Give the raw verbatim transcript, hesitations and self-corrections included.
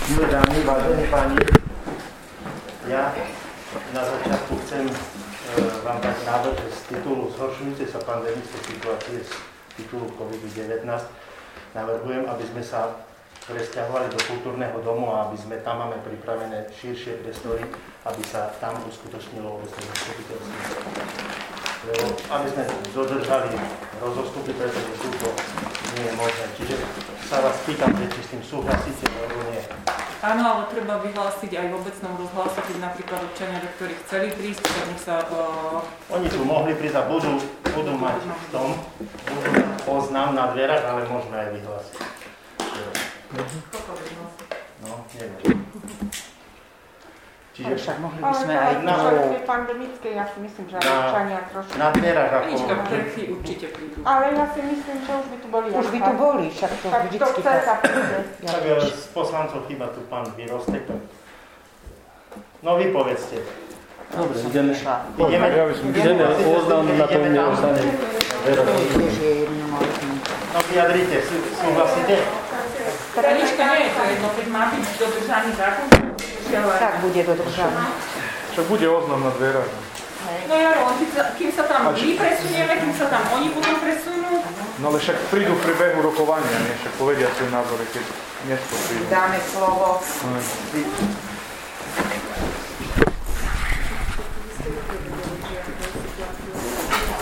Milé dámy, vážení páni, ja na začiatku chcem e, vám dať návrh z titulu zhoršujúcej sa pandemickej situácie z titulu COVID devätnásť. Navrhujem, aby sme sa presťahovali do kultúrneho domu a aby sme tam máme pripravené širšie priestory, aby sa tam uskutočnilo obecné zastupiteľstvo. Lebo aby sme dodržali rozostupy, pretože tu to nie je možné. Čiže sa vás pýtam, či s tým súhlasíte, alebo nie. Áno, ale treba vyhlásiť aj v obecnom rozhlase, keď napríklad občania, ktorí chceli prísť, tak nech sa... Uh... Oni tu mohli prísť a budú, budú mať v tom, budú mať oznám na dverách, ale môžeme aj vyhlásiť. Koľko vyhlásiť? No, neviem. Čiže však mohli by sme aj na pandemické, ja si myslím, že aj občania trošku... Na dverách ako... Anička, prchy určite prídu. Ale ja si myslím, že už by tu boli. Už by tu boli, však to tak vždycky... Tak to chce príde. Tak z poslancov chýba tu pán Vyrostek. No vy povedzte. Dobre, ideme. Ideme. Ideme, oznám na to mne ostane. No vyjadrite, súhlasíte? Anička, nie je to jedno, keď má byť dodržaný zákon. Tak bude dodržaný. Čo bude oznam na dverách? No ja, kým sa tam my presunieme, kým sa tam oni budú presunúť. No ale však prídu v priebehu rokovania, nie? Však povedia svoje názory, keď dnes to prídu. Dáme slovo. No.